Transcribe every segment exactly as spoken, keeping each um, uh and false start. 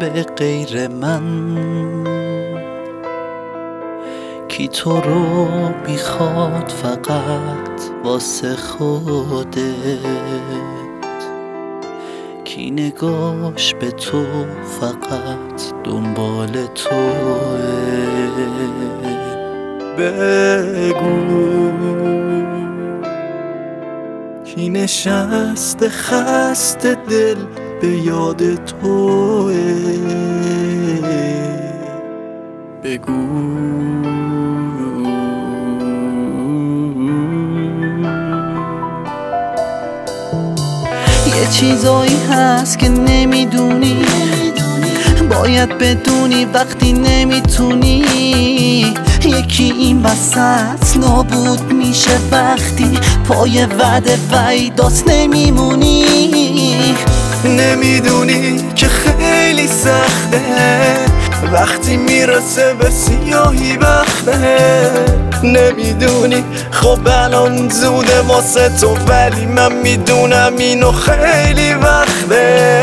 غیر من؟ کی تو رو میخواد فقط واسه خودت؟ کی نگاش به تو فقط دنبال توه؟ بگو کی نشسته خسته دل به یاد توه؟ بگو یه چیزایی هست که نمیدونی، باید بدونی وقتی نمیتونی. یکی این وسط نابود میشه وقتی پای وعده وعیدات نمیمونی. نمیدونی که خیلی سخته وقتی میرسه به سیاهی وقته. نمیدونی خب الان زوده واسه تو، ولی من میدونم اینو خیلی وقته.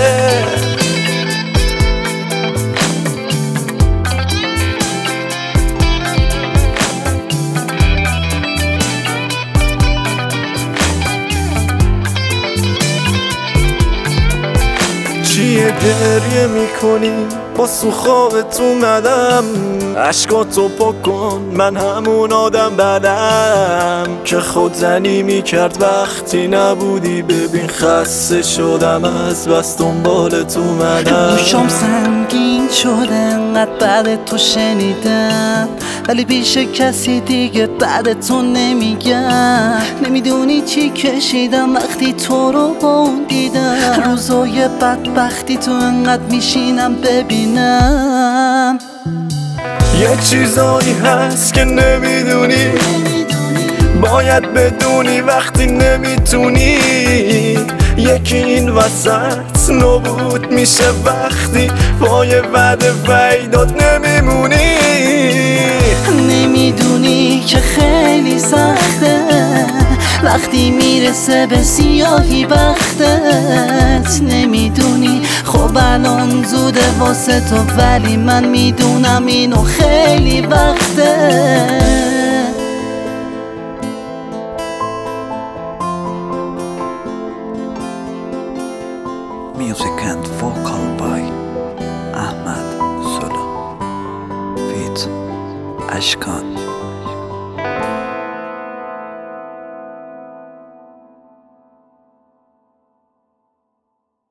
چیه گریه میکنی؟ باز تو خوابت اومدم. عشقاتو پاک کن، من همون آدم بدم که خودزنی میکرد وقتی نبودی. ببین خسته شدم از بس دنبالت اومدم. گوشم سنگین شده انقدر بعد تو شنیدم، ولی پیش کسی دیگه بعد تو نمیگم. نمیدونی چی کشیدم وقتی تو رو با اون دیدم. روزای بدبختی تو انقدر میشینم ببینم. یه چیزایی هست که نمیدونی، باید بدونی وقتی نمیتونی. یکی این وسط نابود میشه وقتی پای وعده وعیدات نمیمونی. نمیدونی که خیلی سخته وقتی میرسه به سیاهی وقتت. نمیدونی خب الان زوده واسه تو، ولی من میدونم اینو خیلی وقته. Music and vocal by Ahmad Solo feat. Ashkan.